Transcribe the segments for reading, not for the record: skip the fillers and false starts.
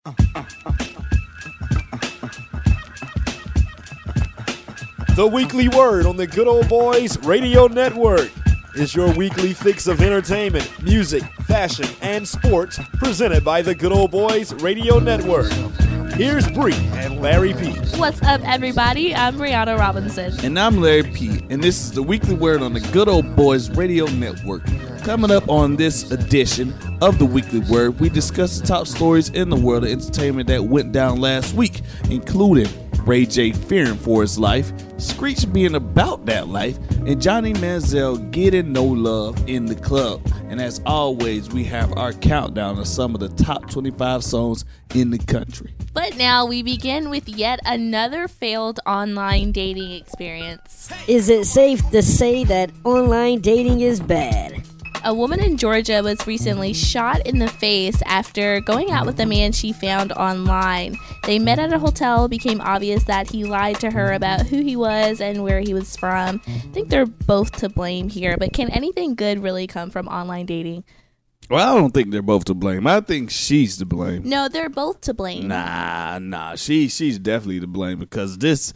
The Weekly Word on the Good Old Boys Radio Network is your weekly fix of entertainment, music, fashion, and sports presented by the Good Old Boys Radio Network. Here's Bree and Larry P. What's up, everybody? I'm Brianna Robinson. And I'm Larry P. And this is the Weekly Word on the Good Old Boys Radio Network. Coming up on this edition of the Weekly Word, we discuss the top stories in the world of entertainment that went down last week, including Ray J fearing for his life, Screech being about that life, and Johnny Manziel getting no love in the club. And as always, we have our countdown of some of the top 25 songs in the country. But now we begin with yet another failed online dating experience. Is it safe to say that online dating is bad? A woman in Georgia was recently shot in the face after going out with a man she found online. They met at a hotel. It became obvious that he lied to her about who he was and where he was from. I think they're both to blame here, but can anything good really come from online dating? Well, I don't think they're both to blame. I think she's to blame. No, they're both to blame. Nah. She's definitely to blame because this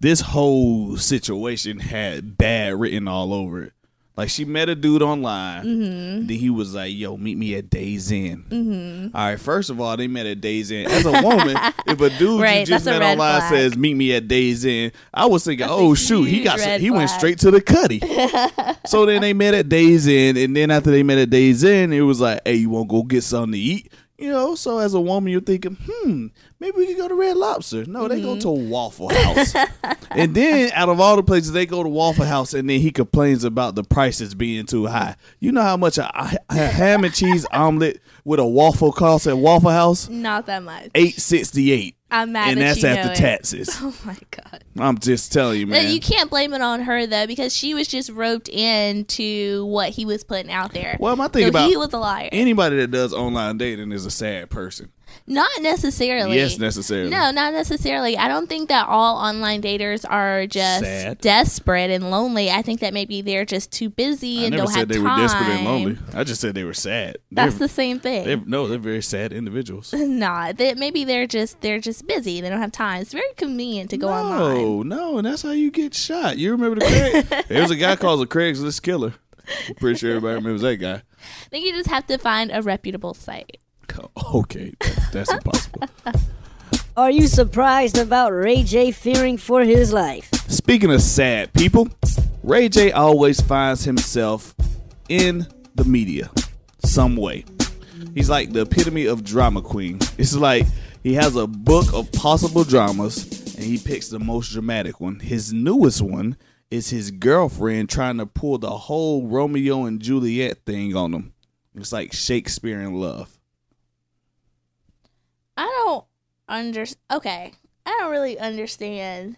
whole situation had bad written all over it. Like, she met a dude online. Mm-hmm. Then he was like, yo, meet me at Days Inn. Mm-hmm. All right, first of all, they met at Days Inn. As a woman, if a dude right, you just met online flag. Says, meet me at Days Inn, I was thinking, that's oh, shoot, he went straight to the cutty. So then they met at Days Inn. And then after they met at Days Inn, it was like, hey, you want to go get something to eat? You know, so as a woman, you're thinking, maybe we could go to Red Lobster. No, they go to a Waffle House. And then, out of all the places, they go to Waffle House, and then he complains about the prices being too high. You know how much a ham and cheese omelet with a waffle costs at Waffle House? Not that much. $8.68. I'm mad and that that's you after know it. taxes. Oh, my God. I'm just telling you, man. You can't blame it on her, though, because she was just roped into what he was putting out there. Well, my thing about he was a liar. Anybody that does online dating is a sad person. Not necessarily. Yes, necessarily. No, not necessarily. I don't think that all online daters are just sad, desperate and lonely. I think that maybe they're just too busy and don't have time. I never said they were desperate and lonely. I just said they were sad. That's the same thing. They're very sad individuals. Maybe they're just busy. They don't have time. It's very convenient to go online. No, and that's how you get shot. You remember the Craig? There was a guy called the Craigslist Killer. I'm pretty sure everybody remembers that guy. I think you just have to find a reputable site. Okay, that's impossible. Are you surprised about Ray J fearing for his life? Speaking of sad people, Ray J always finds himself in the media some way. He's like the epitome of drama queen. It's like he has a book of possible dramas and he picks the most dramatic one. His newest one is his girlfriend trying to pull the whole Romeo and Juliet thing on him. It's like Shakespeare in love. I don't really understand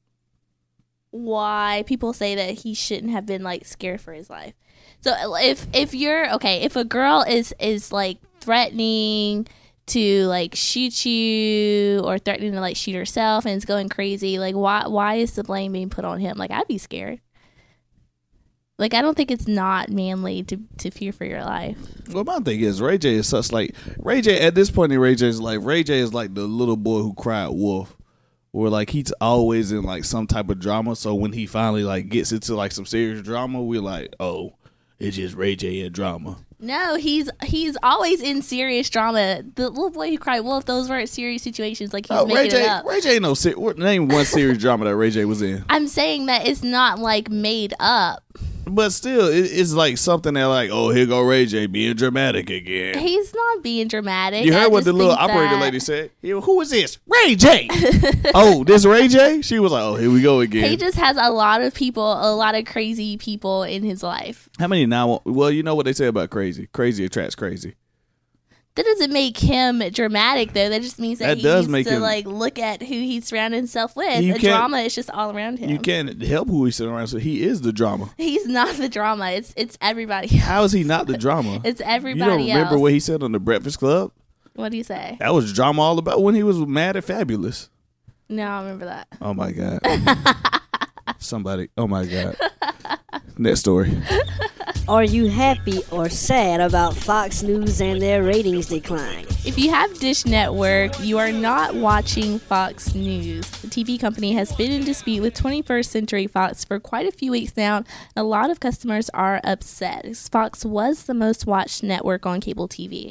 why people say that he shouldn't have been like scared for his life. So if a girl is like threatening to like shoot you or threatening to like shoot herself and is going crazy, like why is the blame being put on him? Like, I'd be scared. Like, I don't think it's not manly to fear for your life. Well, my thing is, Ray J is such like, Ray J, at this point in Ray J's life, Ray J is like the little boy who cried wolf. Or like he's always in like some type of drama. So when he finally like gets into like some serious drama, we're like, oh, it's just Ray J in drama. No, he's always in serious drama. The little boy who cried wolf, those weren't serious situations. Like, he's making it up. Ray J name one serious drama that Ray J was in. I'm saying that it's not like made up. But still, it's like something that like, oh, here go Ray J being dramatic again. He's not being dramatic. You heard what the little operator lady said? Who is this? Ray J. Oh, this Ray J? She was like, oh, here we go again. He just has a lot of crazy people in his life. How many now? Well, you know what they say about crazy. Crazy attracts crazy. That doesn't make him dramatic, though. That just means that he does needs make to him, like look at who he's surrounding himself with. The drama is just all around him. You can't help who he's surrounded. So he is the drama. He's not the drama. It's everybody else. How is he not the drama? It's everybody else. You don't remember what he said on the Breakfast Club? What do you say? That was drama all about when he was mad at Fabulous. No, I don't remember that. Oh my God. Somebody. Oh my God. Next story. Are you happy or sad about Fox News and their ratings decline? If you have Dish Network, you are not watching Fox News. The TV company has been in dispute with 21st Century Fox for quite a few weeks now. And a lot of customers are upset. Fox was the most watched network on cable TV.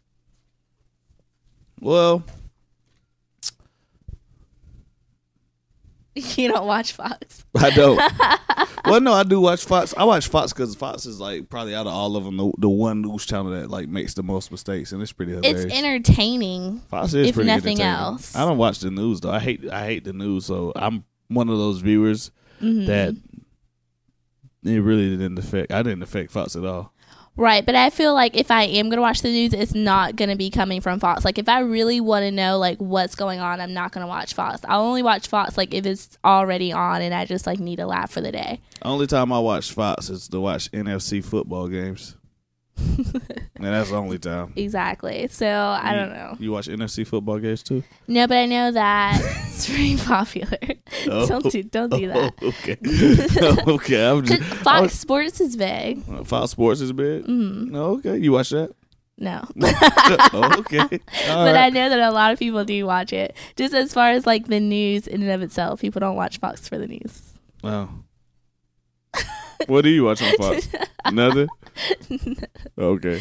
Well, you don't watch Fox. I don't. Well, no, I do watch Fox. I watch Fox because Fox is like probably out of all of them the one news channel that like makes the most mistakes, and it's pretty hilarious. It's entertaining. Fox is if pretty nothing entertaining. else. I don't watch the news though. I hate the news, so I'm one of those viewers that it really didn't affect. I didn't affect Fox at all. Right, but I feel like if I am going to watch the news, it's not going to be coming from Fox. Like, if I really want to know, like, what's going on, I'm not going to watch Fox. I'll only watch Fox, like, if it's already on and I just, like, need a laugh for the day. Only time I watch Fox is to watch NFC football games. And that's the only time. Exactly. So, I don't know. You watch NFC football games, too? No, but I know that it's very popular. Oh. Don't do that. Okay. Okay. I'm just, Fox Sports is big. Fox Sports is big? Mm-hmm. Okay. You watch that? No. Okay. All but right. I know that a lot of people do watch it. Just as far as, like, the news in and of itself, people don't watch Fox for the news. Wow. What do you watch on Fox? Nothing? Okay.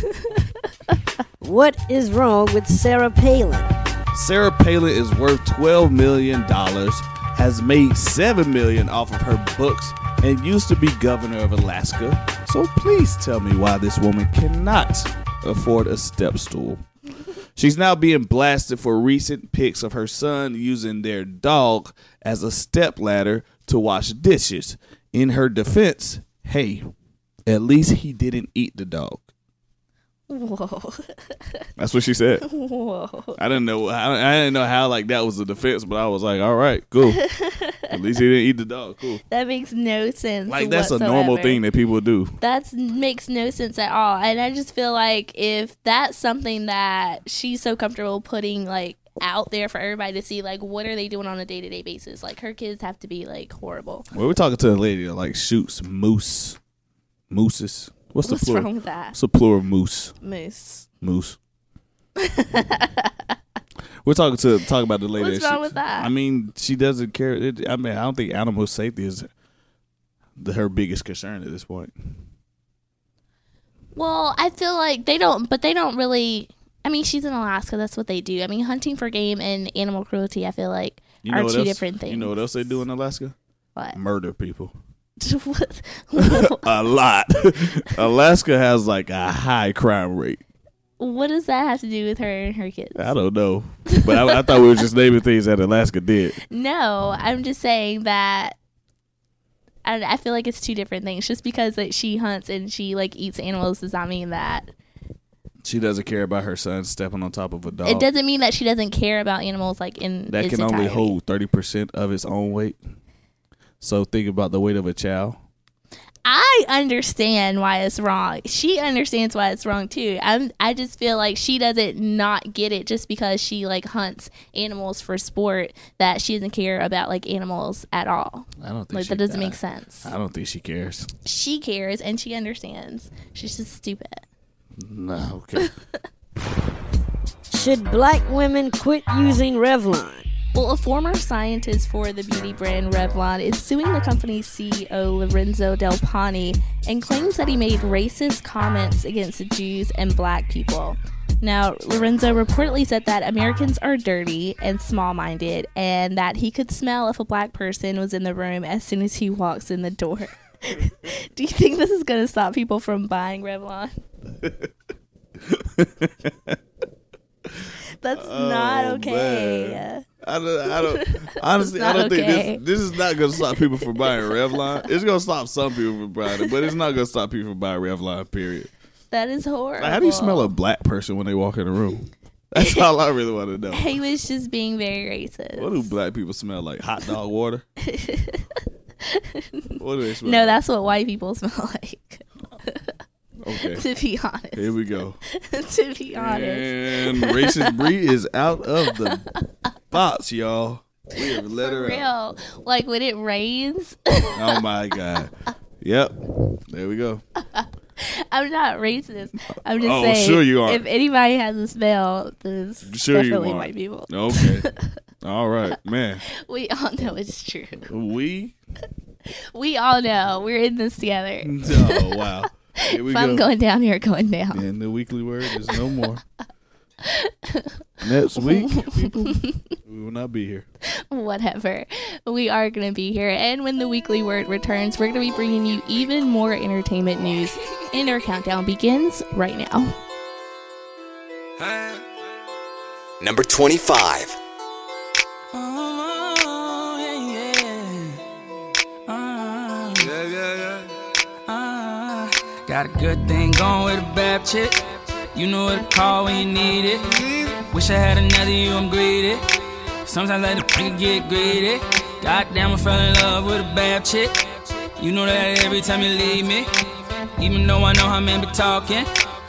What is wrong with Sarah Palin? Sarah Palin is worth $12 million, has made $7 million off of her books, and used to be governor of Alaska. So please tell me why this woman cannot afford a step stool. She's now being blasted for recent pics of her son using their dog as a stepladder to wash dishes. In her defense, hey, at least he didn't eat the dog. Whoa. That's what she said. Whoa. I didn't know how like that was a defense, but I was like, all right, cool. At least he didn't eat the dog. Cool. That makes no sense. Like that's whatsoever. a normal thing that people do. That makes no sense at all. And I just feel like if that's something that she's so comfortable putting like out there for everybody to see, like what are they doing on a day-to-day basis? Like her kids have to be like horrible. Well, we're talking to a lady that like shoots mooses. What's the plural? Wrong with that? What's the plural of moose? Moose. We're talking about the lady. What's wrong with that? I mean, she doesn't care. I don't think animal safety is her biggest concern at this point. Well, I feel like they don't really. I mean, she's in Alaska. That's what they do. I mean, hunting for game and animal cruelty, I feel like, are two different things. You know what else they do in Alaska? What? Murder people. What? A lot. Alaska has like a high crime rate. What does that have to do with her and her kids? I don't know. But I thought we were just naming things that Alaska did. No, I'm just saying that I feel like it's two different things. Just because like, she hunts and she like eats animals does not mean that she doesn't care about her son stepping on top of a dog. It doesn't mean that she doesn't care about animals like in that its can only entirety. hold 30% of its own weight. So think about the weight of a child. I understand why it's wrong. She understands why it's wrong too. I just feel like she doesn't not get it just because she like hunts animals for sport, that she doesn't care about like animals at all. I don't think like that doesn't make sense. I don't think she cares. She cares and she understands. She's just stupid. No, okay. Should black women quit using Revlon? Well, a former scientist for the beauty brand Revlon is suing the company's CEO, Lorenzo Del Pani, and claims that he made racist comments against Jews and black people. Now, Lorenzo reportedly said that Americans are dirty and small-minded, and that he could smell if a black person was in the room as soon as he walks in the door. Do you think this is going to stop people from buying Revlon? That's not okay. Man. I don't honestly I don't think this is not gonna stop people from buying Revlon. It's gonna stop some people from buying it, but it's not gonna stop people from buying Revlon, period. That is horrible. Like, how do you smell a black person when they walk in the room? That's all I really want to know. He was just being very racist. What do black people smell like? Hot dog water? What do they smell No, like? that's what white people smell like. Okay. To be honest. Here we go. To be honest. And racist Bree is out of the box, y'all. We have let her out. Real. Like when it rains. Oh my God. Yep. There we go. I'm not racist. I'm just Oh, saying. sure you are. If anybody has a smell, this Sure you definitely are. white people. Okay. All right, man. We all know it's true. We? We all know. We're in this together. Oh, wow. Here we If I'm go. going down, you're going down. And the weekly word is no more. Next week, people, we will not be here. Whatever. We are going to be here. And when the weekly word returns, we're going to be bringing you even more entertainment news. And our countdown begins right now. Number 25. Got a good thing going with a bad chick. You know what to call when you need it. Wish I had another you, I'm greedy. Sometimes I let the nigga get greedy. Goddamn, I fell in love with a bad chick. You know that every time you leave me. Even though I know how men be talking,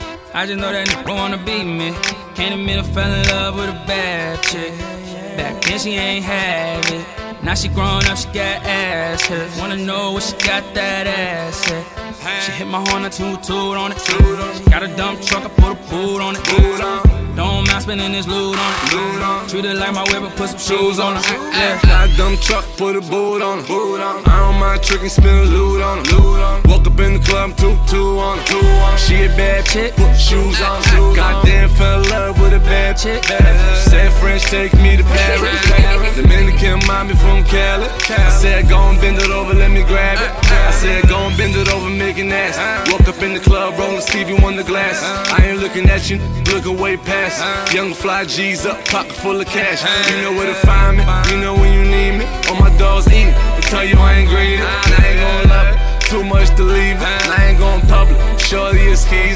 I just know that nigga wanna beat me. Can't admit I fell in love with a bad chick. Back then she ain't have it. Now she grown up, she got ass hurt. Wanna know what she got that ass at. She hit my horn, I toot on it. She got a dump truck, I put a boot on it. Don't mind spending this loot on it. Treat it like my whip, but put some shoes on it. Yeah. Got a dumb truck, put a boot on it. I don't mind tricking, spin a loot on it. Woke up in the club, two on it. She a bad chick, Put shoes on it. Goddamn, fell in love with a bad chick. Said French, take me to Paris. Dominican mommy from Cali. I said, go and bend it over, let me grab it. I said, go and bend it over, make it nasty. Woke up in the club, rolling Stevie Wonder glass. I ain't looking at you, looking way past. Young fly G's up, pocket full of cash. You know where to find me, you know when you need me. All my dogs eat, they tell you I ain't greedy. And I ain't gon' love it, too much to leave it. And I ain't gon' public, shorty your skis.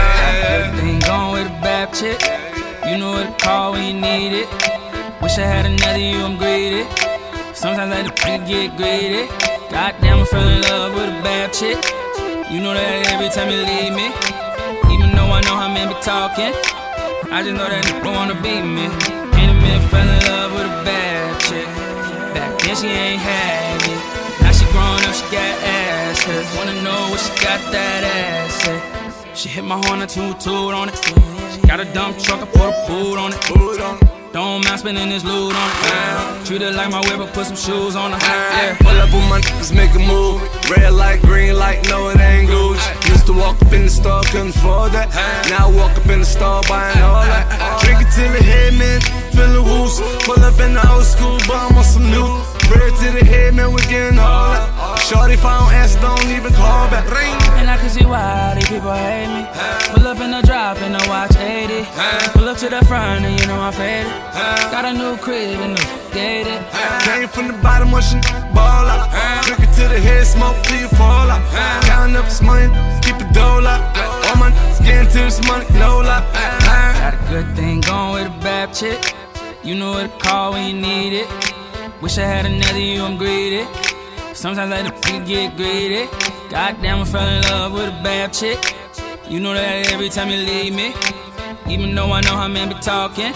good thing going with a bad chick. You know what to call when you need it. Wish I had another you, I'm greedy. Sometimes I let the nigga get greedy. Goddamn, I fell in love with a bad chick. You know that every time you leave me. Even though I know how men be talking, I just know that nigga wanna beat me. Ain't a minute fell in love with a bad chick. Back then she ain't have it. Now she grown up, she got ass hurt. Wanna know what she got that ass at. She hit my horn, I toot on it. She got a dump truck, I put a boot on it. Don't mind spending this loot on it. Treat it like my whip, but put some shoes on it. Yeah. Pull up with my niggas, make a move. Red light, green light, no it ain't Gucci. Used to walk up in the store, couldn't afford that. Now I walk up in the store, buying all that. Drink it till the head, man, feeling whoos. Pull up in the old school, but I'm on some new. Bread to the head, man, we getting all that. Shorty, if I don't answer, don't even call back. And I can see why these people hate me. Pull up in the drop and the watch 80. Pull up to the front and you know I'm faded. Got a new crib and new gated. Came from the bottom, watching ball out. Drink it to the head, smoke till you fall out. Counting up this money, keep it dough out. All my niggas getting to this money, no lie. Got a good thing going with a bad chick. You know what to call when you need it. Wish I had another you, I'm greedy. Sometimes I let the nigga get greedy. Goddamn, I fell in love with a bad chick. You know that every time you leave me. Even though I know how men be talking,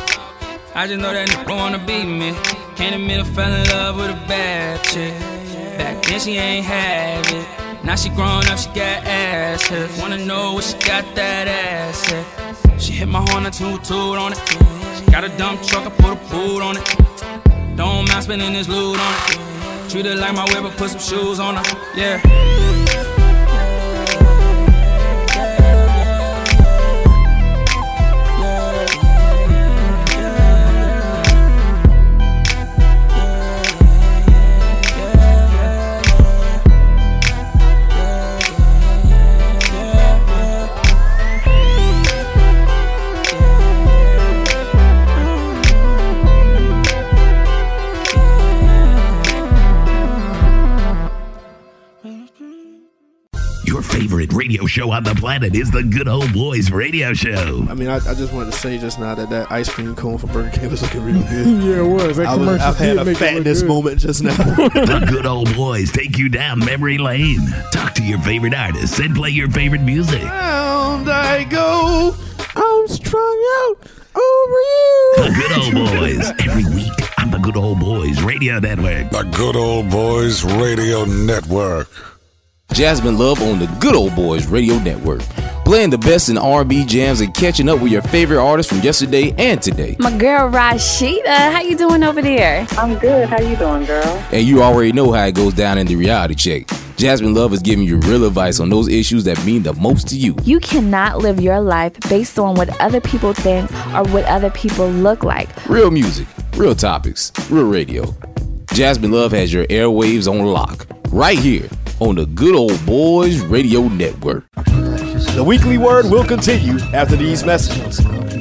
I just know that nigga wanna beat me. Can't admit I fell in love with a bad chick. Back then she ain't have it. Now she grown up, she got ass hurt. Wanna know what she got that ass at. She hit my horn, I toot on it. She got a dump truck, I put a boot on it. Don't mind spending this loot on it. Treat it like my whip, but put some shoes on it. Yeah. Favorite radio show on the planet is the Good Old Boys Radio Show. I mean, I just wanted to say just now that ice cream cone from Burger King was looking real good. Yeah, it was. I've had a fatness moment just now. The Good Old Boys take you down memory lane. Talk to your favorite artists and play your favorite music. Round I go, I'm strung out over you. The Good Old Boys, every week on the Good Old Boys Radio Network. The Good Old Boys Radio Network. Jasmine Love on the Good Old Boys Radio Network. Playing the best in R&B jams and catching up with your favorite artists from yesterday and today. My girl Rashida, how you doing over there? I'm good. How you doing, girl? And you already know how it goes down in the reality check. Jasmine Love is giving you real advice on those issues that mean the most to you. You cannot live your life based on what other people think or what other people look like. Real music, real topics, real radio. Jasmine Love has your airwaves on lock. Right here on the Good Old Boys Radio Network. The weekly word will continue after these messages.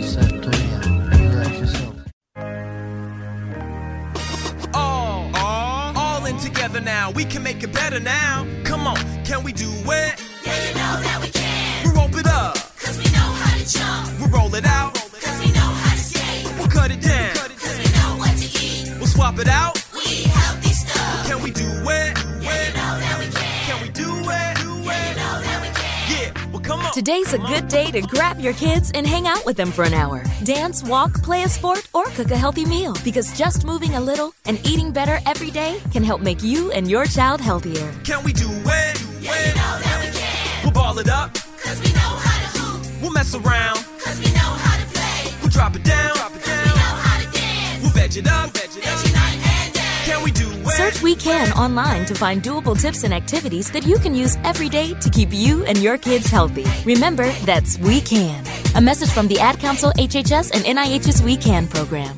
All in together now. We can make it better now. Come on, can we do it? Yeah, you know that we can. We rope it up, cause we know how to jump. we roll it out, Cause we know how to skate. we'll cut it down, Cause we know what to eat. we'll swap it out. We eat healthy stuff. Can we do it? Yeah, you know that we can. Can we do it? Yeah, you know that we can. Yeah, well come on. Today's a good day to grab your kids and hang out with them for an hour. Dance, walk, play a sport, or cook a healthy meal. Because just moving a little and eating better every day can help make you and your child healthier. Can we do it? Yeah, you know that we can. We'll ball it up, Cause we know how to hoop. we'll mess around, Cause we know how to play. we'll drop it down, Cause we know how to dance. we'll veg it up. Every night and day. Can we do it? Search We Can online to find doable tips and activities that you can use every day to keep you and your kids healthy. Remember, that's We Can. A message from the Ad Council, HHS, and NIH's We Can program.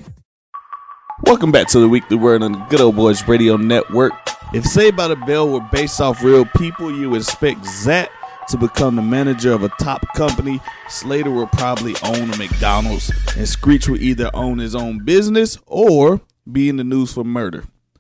Welcome back to the Weekly Word on the Good Old Boys Radio Network. If Saved by the Bell were based off real people, you would expect Zach to become the manager of a top company. Slater will probably own a McDonald's, and Screech will either own his own business or be in the news for murder.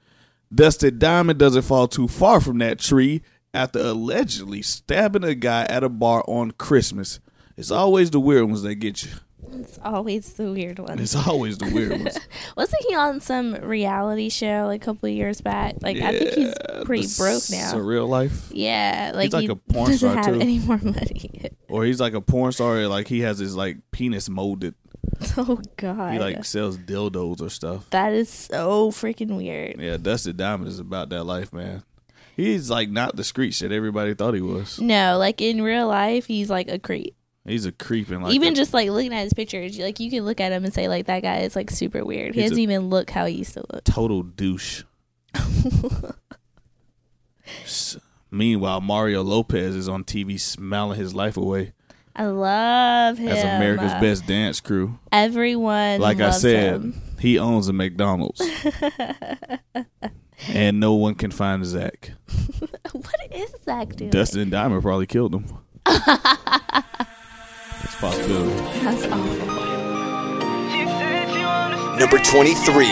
Dusty Diamond doesn't fall too far from that tree after allegedly stabbing a guy at a bar on Christmas. It's always the weird ones that get you. It's always the weird ones. It's always the weird ones. Wasn't he on some reality show like a couple of years back? Like I think he's pretty broke now. Surreal Life. Yeah, like he's like he a porn doesn't star have too. any more money. Or he's like a porn star. Like he has his like penis molded. Oh God. He like sells dildos or stuff. That is so freaking weird. Yeah, Dusty Diamond is about that life, man. He's like not the Screech that everybody thought he was. No, like in real life, he's like a creep. He's a creep and like even just like looking at his pictures, like you can look at him and say like that guy is like super weird. He doesn't even look how he used to look. Total douche. Meanwhile, Mario Lopez is on TV smiling his life away. I love him. As America's Best Dance Crew. Everyone like loves I said, him. He owns a McDonald's. And no one can find Zach. What is Zach doing? Dustin Diamond probably killed him. It's a possibility. That's awful. Number 23.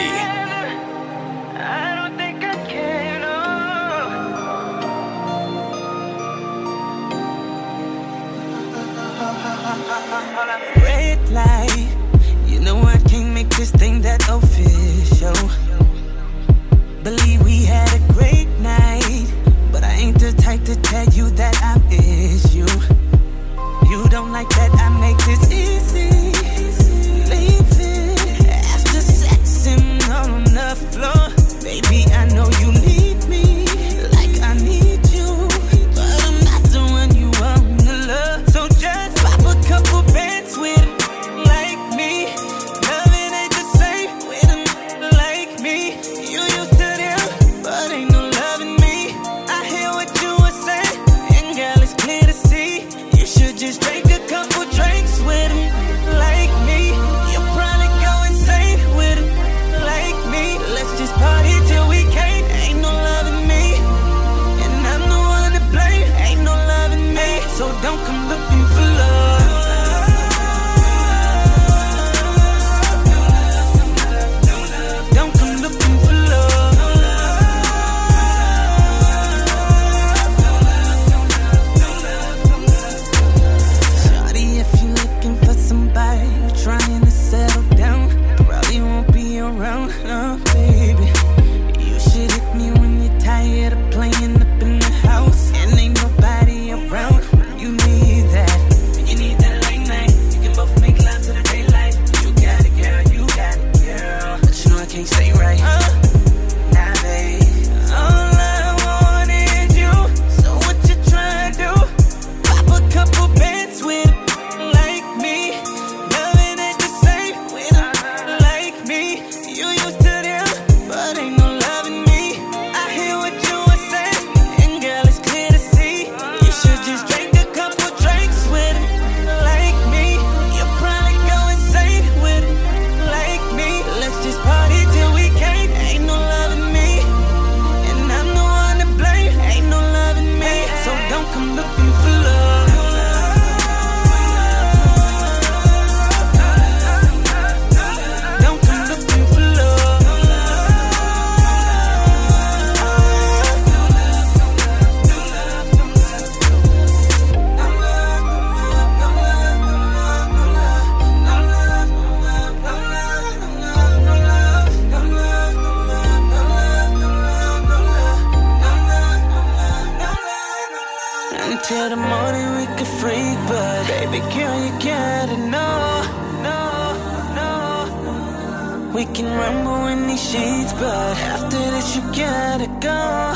Red light, you know I can't make this thing that official. Believe we had a great night, but I ain't the type to tell you that I miss you. You don't like that I make this easy. Leaving after sex and on the floor. Baby, I know you need me like I need you, but I'm not the one you want to love. So just pop a couple bands with him like me. Loving ain't the same with him like me. You used to them, but ain't no loving me. I hear what you were saying, and girl, it's clear to see. You should just take a couple drinks with him like me. You'll probably go insane with him like me. Let's just party till we can't. Ain't no loving me, and I'm the one to blame. Ain't no loving me, so don't come looking for love. Don't come looking for love. Shawty, if you're looking for somebody trying to settle down, probably won't be around, baby. You should hit me when you're tired of playing up in the house and ain't nobody around. You need that. You need that late night. You can both make love to the daylight. You got it, girl. You got it, girl. But you know I can't stay right. Nah, babe. All I want is you. So what you trying girl, you gotta know. We can rumble in these sheets, but after this you gotta go.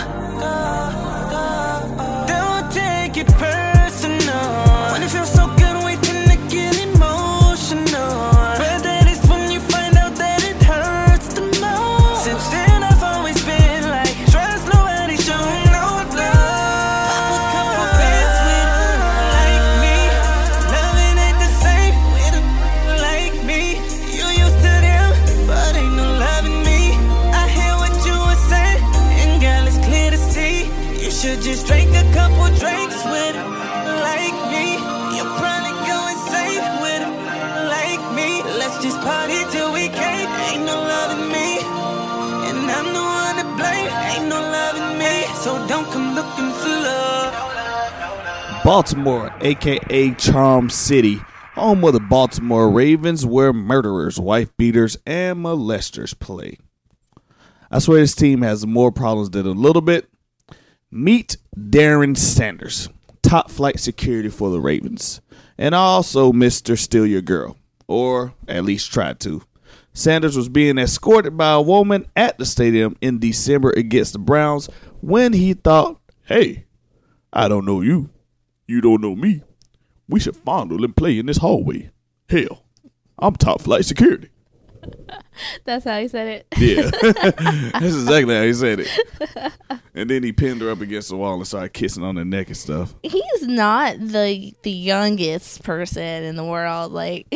Don't take it personal. When it feels so good, we tend to get emotional. But that is when you find out that it hurts the most. Since then I've always been like, trust nobody, show no love. Pop a couple bands with a like me. Loving ain't the same with a like me. You used to them, but ain't no loving me. I hear what you were saying, and girl, it's clear to see. You should just drink a couple drinks with it like me. You'll probably go insane with it like me. Let's just party till we can't. Ain't no loving me, and I'm the one to blame. Ain't no loving me, so don't come looking for love. Baltimore, aka Charm City, home of the Baltimore Ravens, where murderers, wife beaters, and molesters play. I swear this team has more problems than a little bit. Meet Darren Sanders, top flight security for the Ravens, and also Mr. Steal Your Girl, or at least tried to. Sanders was being escorted by a woman at the stadium in December against the Browns when he thought, hey, I don't know you. You don't know me. We should fondle and play in this hallway. Hell, I'm top flight security. That's how he said it. Yeah, that's exactly how he said it. And then he pinned her up against the wall and started kissing on her neck and stuff. He's not the youngest person in the world. Like,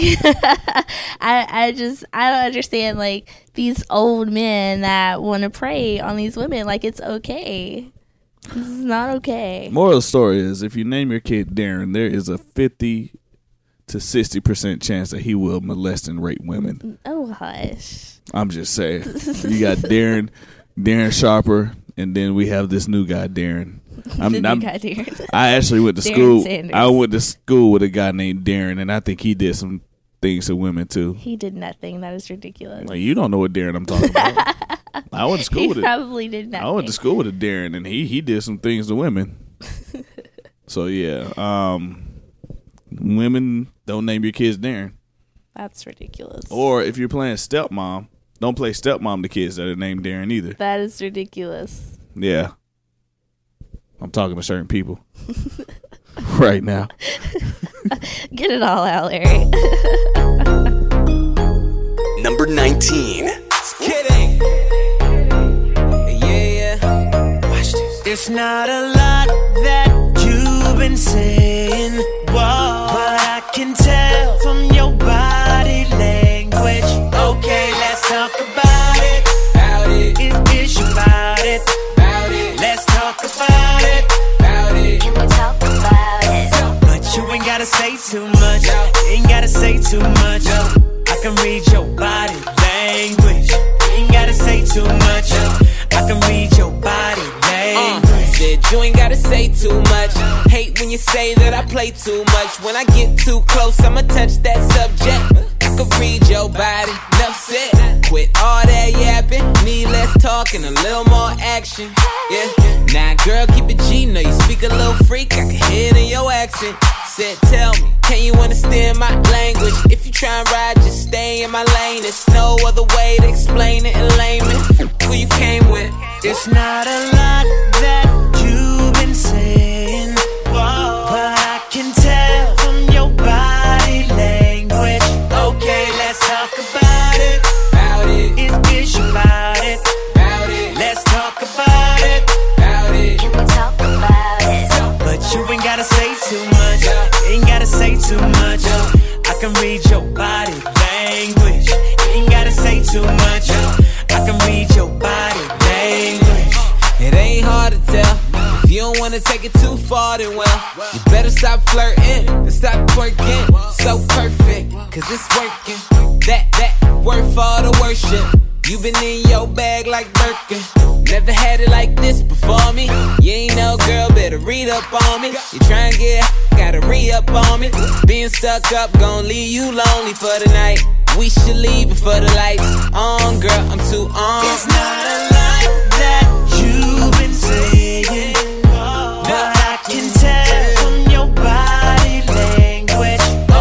I don't understand, like, these old men that want to prey on these women. Like, it's okay. This is not okay. Moral of the story is, if you name your kid Darren, there is a 50 to 60% chance that he will molest and rape women. Oh, hush. I'm just saying. You got Darren Sharper, and then we have this new guy, Darren. Darren. I actually went to Darren school. Sanders. I went to school with a guy named Darren, and I think he did some things to women too. He did nothing. That is ridiculous. Like, you don't know what Darren I'm talking about. I went to school with it. He probably did nothing. I went to school with a Darren, and he did some things to women. So yeah, women, don't name your kids Darren. That's ridiculous. Or if you're playing stepmom, don't play stepmom to kids that are named Darren either. That is ridiculous. Yeah. I'm talking to certain people right now. Get it all out, Larry. Number 19. Kidding. Yeah. Watch this. It's not a lot that you've been saying, whoa, but I can tell from your body language. Okay, let's talk about it. Is you about it? Let's talk about it. Can we talk about it? But you ain't gotta say too much. Ain't gotta say too much. I can read your body language. Ain't gotta say too much. I can read your body language. Said you ain't gotta say too much. Hate when you say that I play too much. When I get too close, I'ma touch that subject. I can read your body. Enough said. Quit all that yapping. Need less talk and a little more action. Yeah. Now, girl, keep it G. Know you speak a little freak. I can hear it in your accent. Said, tell me, can you understand my language? If you try and ride, just stay in my lane. There's no other way to explain it in layman. Who you came with? It's not a lot that you've been saying, whoa, but I can tell from your body language. Okay, let's talk about it. Is you about it? Let's talk about it. Can we talk about it? But you ain't gotta say too much. Ain't gotta say too much. I can read your body language. Ain't gotta say too much. I can read your body language. It ain't hard to tell. If you don't wanna take it too far, then well, you better stop flirting and stop twerking. So perfect, cause it's working. That worth all the worship. You been in your bag like Birkin. Never had it like this before me. You ain't no girl, better read up on me. You tryna get, gotta re-up on me. Being stuck up, gon' leave you lonely for the night. We should leave before the lights on, girl, I'm too on. It's not a lot that you've been saying, but I can tell from your body language.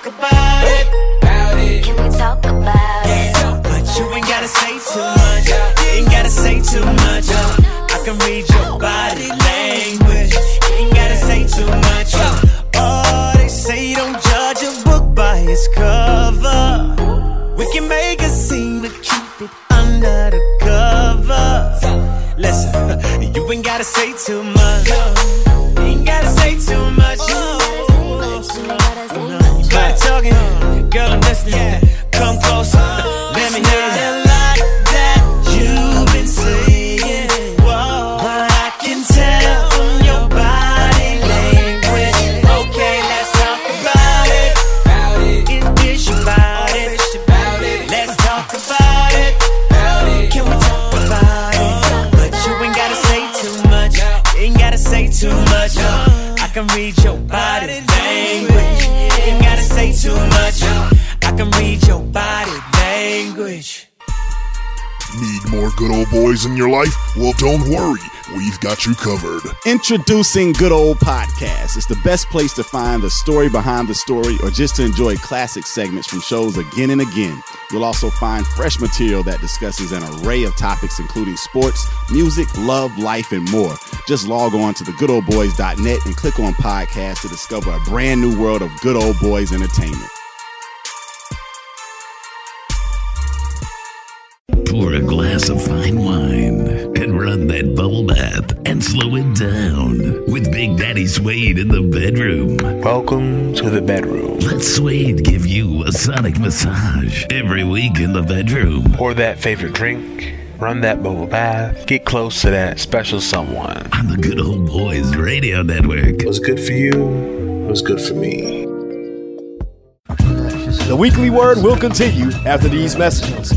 about it. Can we talk about it? But you ain't gotta say too much. You ain't gotta say too much. I can read your body language. You ain't gotta say too much. Oh, they say don't judge a book by its cover. We can make a scene, but keep it under the cover. Listen, you ain't gotta say too much. You ain't gotta say too much. You better talking, girl, I'm listening. Come closer, let me hear a lot that you've been saying. Whoa, but I can tell from your body language. Okay, let's talk about it. It's your body. Let's talk about it. Can we talk about it? But you ain't gotta say too much. You ain't gotta say too much. I can read your body language. You ain't gotta say too much. I can read your body language. Need more good old boys in your life? Well, don't worry. We've got you covered. Introducing Good Old Podcast. It's the best place to find the story behind the story or just to enjoy classic segments from shows again and again. You'll also find fresh material that discusses an array of topics including sports, music, love, life, and more. Just log on to thegoodoldboys.net and click on podcast to discover a brand new world of good old boys entertainment. Pour a glass of fine wine and run that bubble bath and slow it down with Big Daddy Suede in the bedroom. Welcome to the bedroom. Let Suede give you a sonic massage every week in the bedroom. Pour that favorite drink, run that bubble bath, get close to that special someone. On the Good Old Boys Radio Network. What's good for you was good for me. The weekly word will continue after these messages.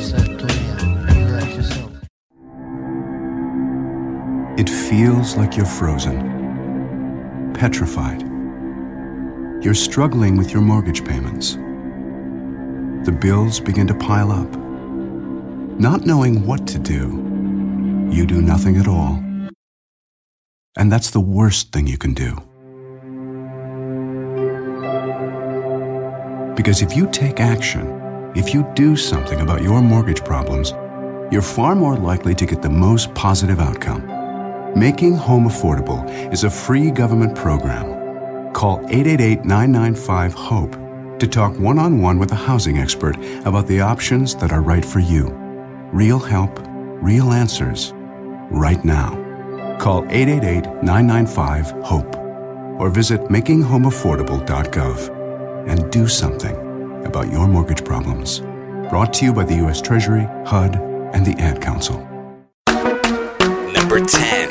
It feels like you're frozen, petrified. You're struggling with your mortgage payments. The bills begin to pile up. Not knowing what to do, you do nothing at all. And that's the worst thing you can do. Because if you take action, if you do something about your mortgage problems, you're far more likely to get the most positive outcome. Making Home Affordable is a free government program. Call 888-995-HOPE to talk one-on-one with a housing expert about the options that are right for you. Real help, real answers, right now. Call 888-995-HOPE or visit makinghomeaffordable.gov and do something about your mortgage problems. Brought to you by the U.S. Treasury, HUD, and the Ad Council. Number 10.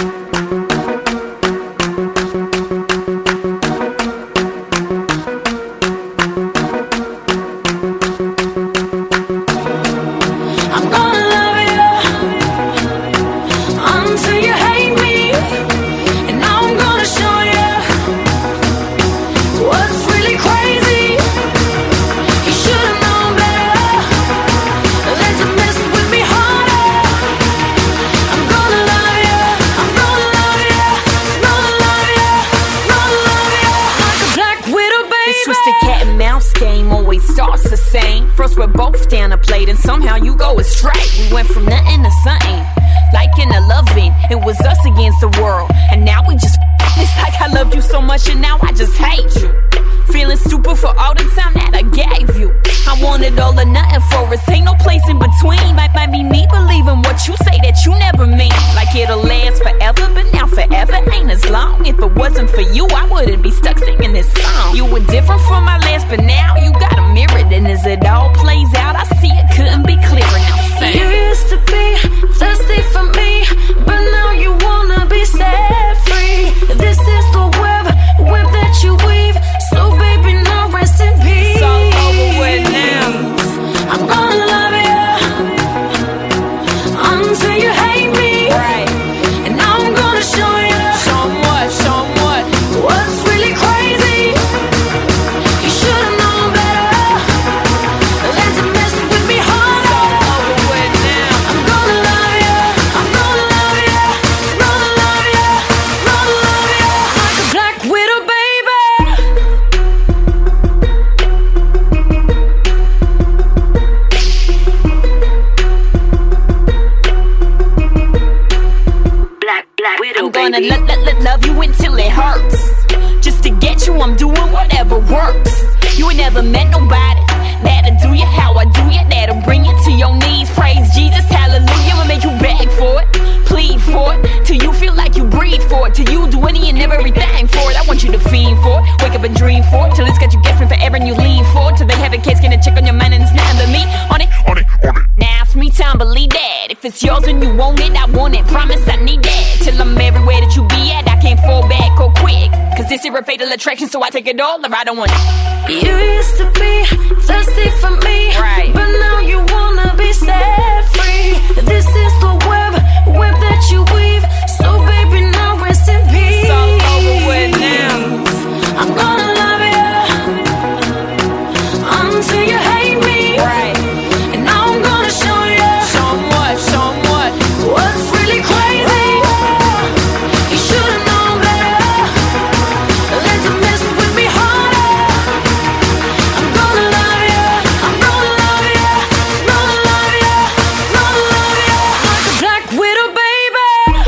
First we're both down a plate and somehow you go astray. We went from nothing to something, like in a loving. It was us against the world, and now we just it's like I loved you so much and now I just hate you. Feeling stupid for all the time that I gave you. I wanted all or nothing for us, ain't no place in between. Might be me believing what you say that you never mean. Like it'll last forever, but now forever ain't as long. If it wasn't for you, I wouldn't be stuck singing this song. You were different from my last, but now you got a mirror. And as it all plays out, I see it couldn't be clearer now. Sing. You used to be thirsty for me, but now you wanna be set free. This is the web that you weave. So baby, now rest in peace. It's all over with now. I'm gonna love you until you hate me. Right. And now I'm gonna show you. Show 'em what? What's really crazy? You should've known better. wanna love you until it hurts. Just to get you, I'm doing whatever works. You ain't never met nobody that'll do you how I do you, that'll bring you to your knees. Praise Jesus, hallelujah, will make you beg for it, plead for it, till you feel like you breathe for it, till you do any and everything for it. I want you to fiend for it, wake up and dream for it, till it's got you guessing forever and you lean for it, till they have a case, get a check on your mind and it's nothing but me on it. Now it's me time, believe that. If it's yours and you want it, I want it. Promise I need that. Till I'm everywhere that you be at, I can't fall back or quick. Cause this is a fatal attraction, so I take it all or I don't want it. You used to be thirsty for me, right? But now you wanna be set free. This is the web that you weave. So baby, now rest in peace. It's all over with now. I'm gonna love you until you hate me, right? And now I'm gonna show you. Show 'em what? Show 'em what? What's really crazy? You should've known better than to mess with me harder. I'm gonna love you. I'm gonna love you. Gonna love you. Gonna love you like a black widow, baby.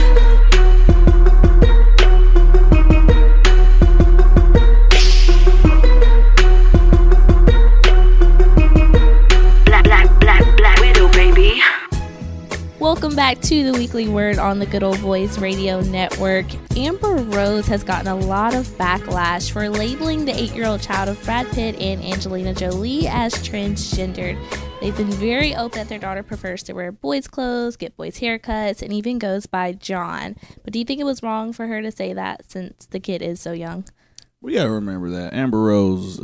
Black widow, baby. Welcome back to the Weekly Word on the Good Old Boys Radio Network. Amber Rose has gotten a lot of backlash for labeling the 8-year-old child of Brad Pitt and Angelina Jolie as transgendered. They've been very open that their daughter prefers to wear boys' clothes, get boys' haircuts, and even goes by John. But do you think it was wrong for her to say that since the kid is so young? We gotta remember that Amber Rose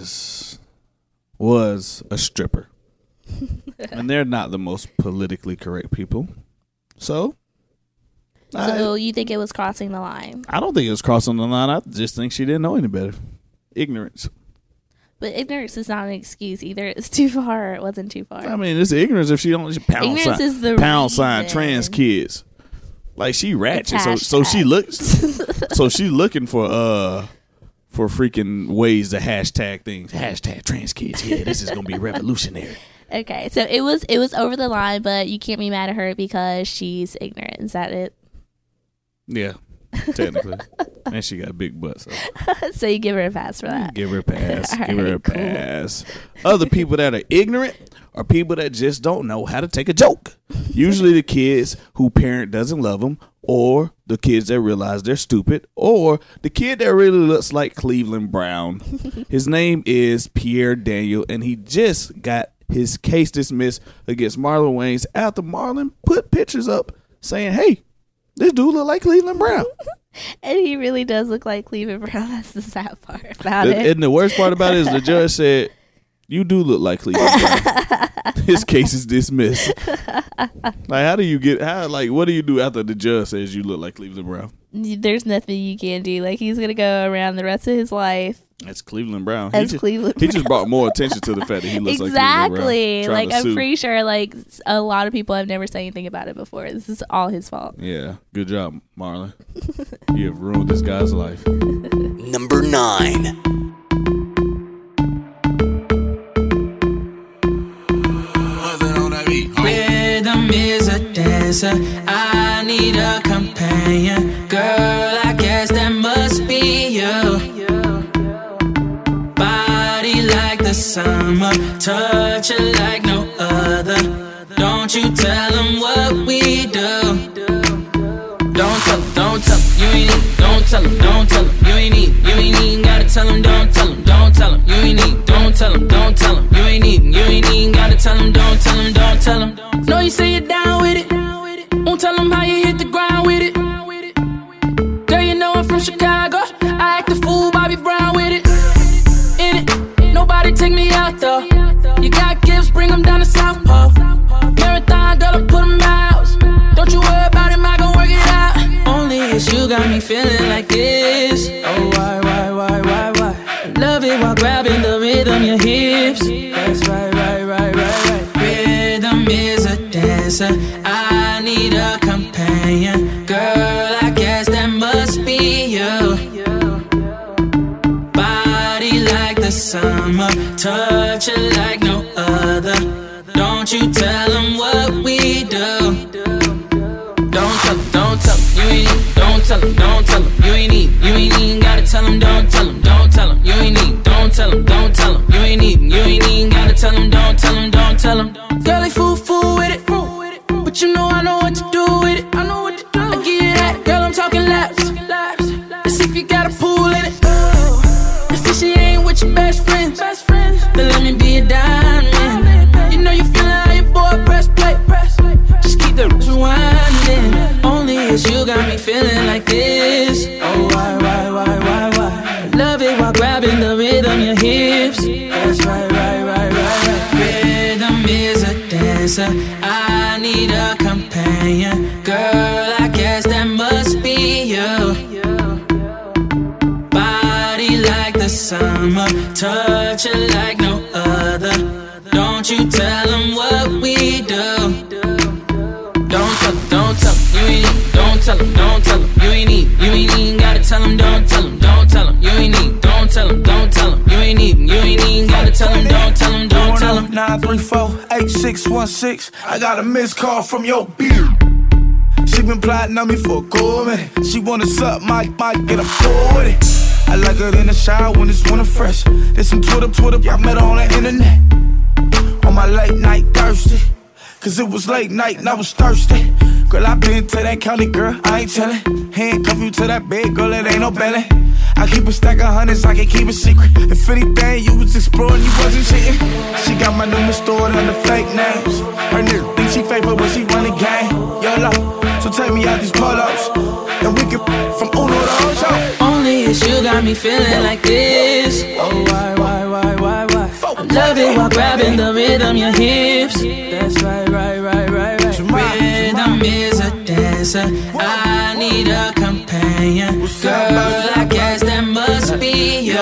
was a stripper. And they're not the most politically correct people. So you think it was crossing the line? I don't think it was crossing the line. I just think she didn't know any better. Ignorance. But ignorance is not an excuse either. It's too far or it wasn't too far. I mean, it's ignorance if she don't pound sign trans kids. Like, she ratchet. So she looks so she looking for freaking ways to hashtag things. Hashtag trans kids. Yeah, this is gonna be revolutionary. Okay, so it was over the line, but you can't be mad at her because she's ignorant. Is that it? Yeah, technically. And she got a big butt. So you give her a pass for that. Give her a pass. Give her a pass. Other people that are ignorant are people that just don't know how to take a joke. Usually the kids who parent doesn't love them, or the kids that realize they're stupid, or the kid that really looks like Cleveland Brown. His name is Pierre Daniel, and he just got his case dismissed against Marlon Wayans after Marlon put pictures up saying, hey, this dude look like Cleveland Brown. And he really does look like Cleveland Brown. That's the sad part about it. And the worst part about it is the judge said, you do look like Cleveland Brown. His case is dismissed. Like, what do you do after the judge says you look like Cleveland Brown? There's nothing you can do. Like, he's going to go around the rest of his life. That's Cleveland Brown. He just brought more attention to the fact that he looks like Cleveland Brown. Exactly. Like, I'm pretty sure, like, a lot of people have never said anything about it before. This is all his fault. Yeah. Good job, Marlon. You have ruined this guy's life. Number 9. Rhythm is a dancer. I need a companion. Girl, I guess that must be you. Body like the summer, touch it like no other. Don't you tell them what we do. Don't tell them, you ain't need. Don't tell them, you ain't need. Gotta tell them, don't tell them, you ain't need. Don't tell them, you ain't need. Gotta tell them, don't tell them. Know you say you're down with it. Won't tell them how you hit the ground with it. Girl, you know I'm from Chicago. I act a fool, Bobby Brown with it. In it, nobody take me out though. You got gifts, bring them down to South Pole. Marathon, girl, I put them out. Don't you worry about it, I gon' work it out. Only it's you got me feeling like this. Oh, why? Love it while grabbing the rhythm, your hips. That's right. Rhythm is a dancer. I need a companion. Girl, I guess that must be you. Body like the summer, touch it like no other. Don't you tell them what we do. Don't tell them, you ain't need. Don't tell him, don't tell him. You ain't even gotta tell him, don't tell him, don't tell him. You ain't even, don't tell him, don't tell him. You ain't even gotta tell him, don't tell him, don't tell him. Girl, they fool with it, but you know I know what to do with it. I know what to do. I give you that, girl, I'm talking laps. Let's see if you got a pool in it. Let's see she ain't with your best friends. Then let me be a diamond. You know you feeling how your boy press play. Just keep the rewinding. Only it's you got me feeling like this. Oh, why? Love it while grabbing the rhythm, your hips. That's right. Rhythm is a dancer. I need a companion. Girl, I guess that must be you. Body like the summer, touch it like no other. Don't you tell them what we do. Don't tell him, you ain't even, don't tell him, you ain't even gotta tell him, don't tell him, you ain't even, don't tell him, you ain't even gotta tell him, don't tell him, don't tell him. 934-8616, I got a missed call from your beard. She been plotting on me for a cool minute. She wanna suck my get a pull with it. I like her in the shower when it's winter fresh. There's some Twitter, I met her on the internet. On my late night thirsty. Cause it was late night and I was thirsty. Girl, I been to that county, girl, I ain't tellin'. Handcuff you to that bed, girl, it ain't no belly. I keep a stack of hundreds, I can keep it secret. If anything, you was exploring, you wasn't cheating. She got my number stored under fake names. Her nigga think she fake, but when she run the game, YOLO. So take me out these polos, and we can from Uno to Ocho. Only it's you got me feeling like this. Oh, why? Love it while grabbing the rhythm, your hips. That's right. Rhythm is a dancer. I need a companion. Girl, I guess that must be you.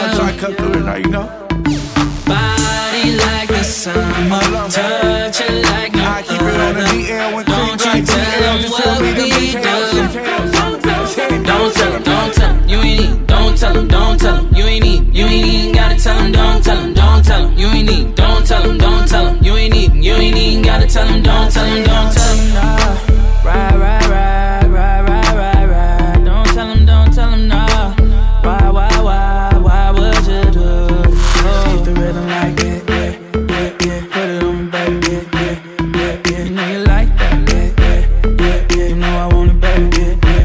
Body like the summer, touch it like no other. Don't you tell them what we do. Don't tell him, you ain't even, don't tell him, you ain't even gotta tell him, don't tell him, you ain't even, don't tell him, you ain't even gotta tell him, don't tell him, don't tell him. Right, don't tell him, no. Why would you do? Keep the rhythm like it, yeah. Put it on me, baby, yeah. You know you like that, yeah. You know I want it, baby, yeah.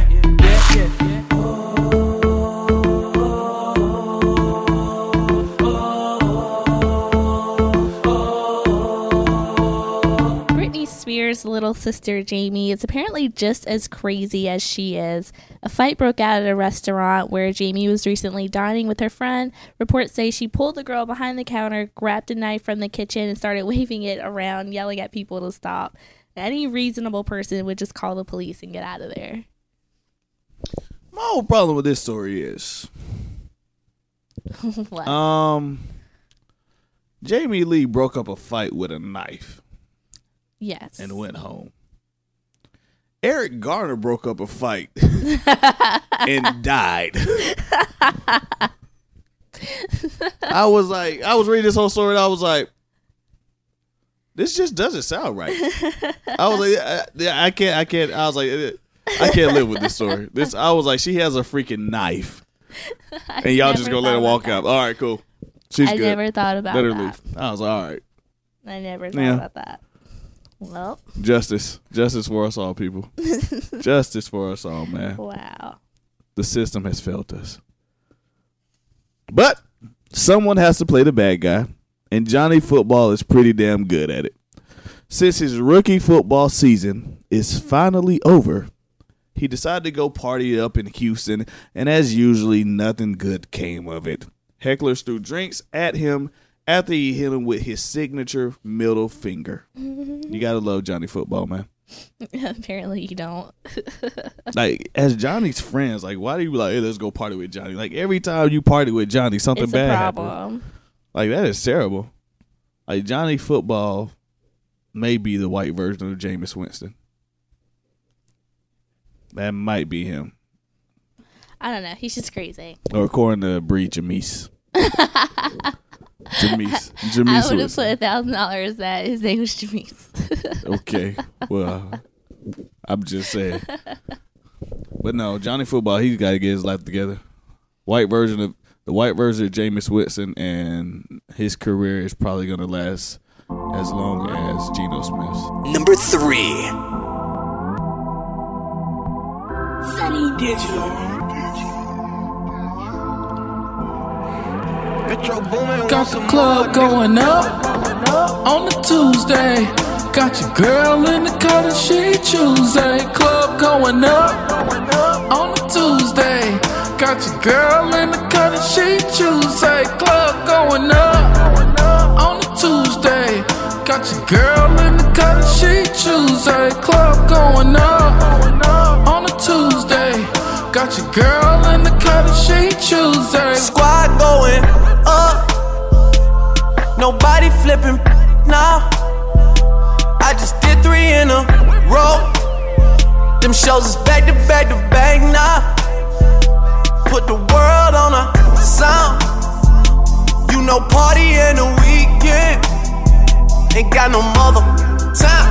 Britney Spears' little sister Jamie is apparently just as crazy as she is. A fight broke out at a restaurant where Jamie was recently dining with her friend. Reports say she pulled the girl behind the counter, grabbed a knife from the kitchen, and started waving it around, yelling at people to stop. Any reasonable person would just call the police and get out of there. My whole problem with this story is, what? Jamie Lee broke up a fight with a knife. Yes. And went home. Eric Garner broke up a fight and died. I was reading this whole story and I was like, this just doesn't sound right. I was like, I can't. I was like, I can't live with this story. I was like, she has a freaking knife, and y'all just gonna let her walk out. All right, cool. She's good. I never thought about that. Let her leave. I was like, all right. I never thought about that. Well, justice for us all, people. Justice for us all, man. Wow. The system has failed us, but someone has to play the bad guy, and Johnny Football is pretty damn good at it. Since his rookie football season is finally over, he decided to go party up in Houston, and as usually, nothing good came of it. Hecklers threw drinks at him after he hit him with his signature middle finger. You gotta love Johnny Football, man. Apparently you don't. Like, as Johnny's friends, like, why do you be like, hey, let's go party with Johnny? Like, every time you party with Johnny, something bad happens. Like, that is terrible. Like, Johnny Football may be the white version of Jameis Winston. That might be him. I don't know. He's just crazy. Or according to Bree, Jameis. Jameis I would have put $1,000 that his name was Jameis. Okay. Well, I'm just saying. But no, Johnny Football, he's got to get his life together. The white version of Jameis Winston, and his career is probably going to last as long as Geno Smith's. Number 3. Sunny Digital. Got the club going up on the Tuesday. Got your girl in the car that she Tuesday. Club going up on the Tuesday. Got your girl in the car that she Tuesday. Club going up on the Tuesday. Got your girl in the car that she Tuesday. Club going up on the Tuesday. Got your girl in the car that she Tuesday. Squad going up. Nobody flipping now. I just did 3 in a row. Them shows is back to back to back now. Put the world on a sound. You know, party in the weekend. Ain't got no mother time.